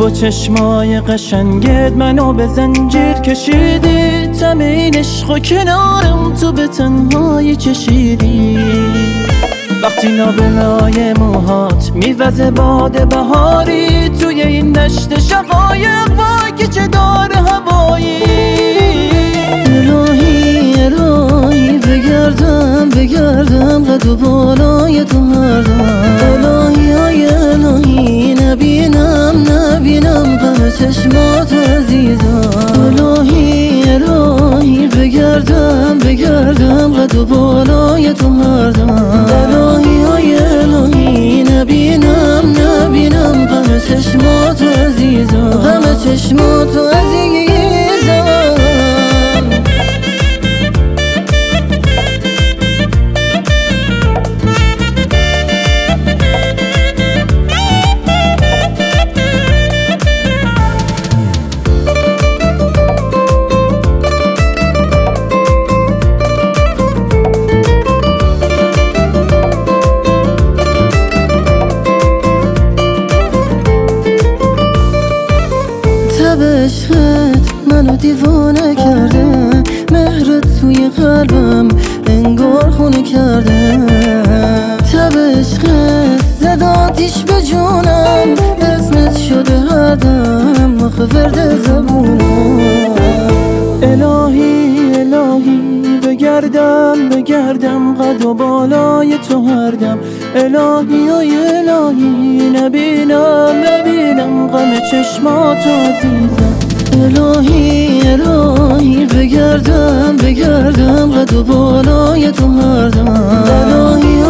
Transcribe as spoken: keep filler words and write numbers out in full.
با چشمای قشنگت منو به زنجیر کشیدی، تم این عشق و کنارم تو به تنهایی چشیدی. وقتی نابلای موهات میوزه باد بهاری توی این دشت شقایق، وای چه دار هوایی. الهی الهی بگردم بگردم قد و بالای تو هر دم. الهی های الهی نبینم نبینم غم چشمات عزیزم. الهی الهی بگردم بگردم قد و بالای تو هر دم. الهی های الهی نبینم نبینم غم چشمات عزیزم، غم چشمات عزیزم. تب عشقت منو دیوانه کرده، مهرت توی قلبم انگار خونه کرده. تب عشقت زد آتیش به جونم، اسمت شده هر دم آخه ورد زبونم. الهی الهی بگردم بگردم قد و بالای تو هر دم. الهی ای الهی نبینم نبینم غم چشماتو عزیزم. الهی الهی بگردم بگردم قد و بالای تو هر دم. الهی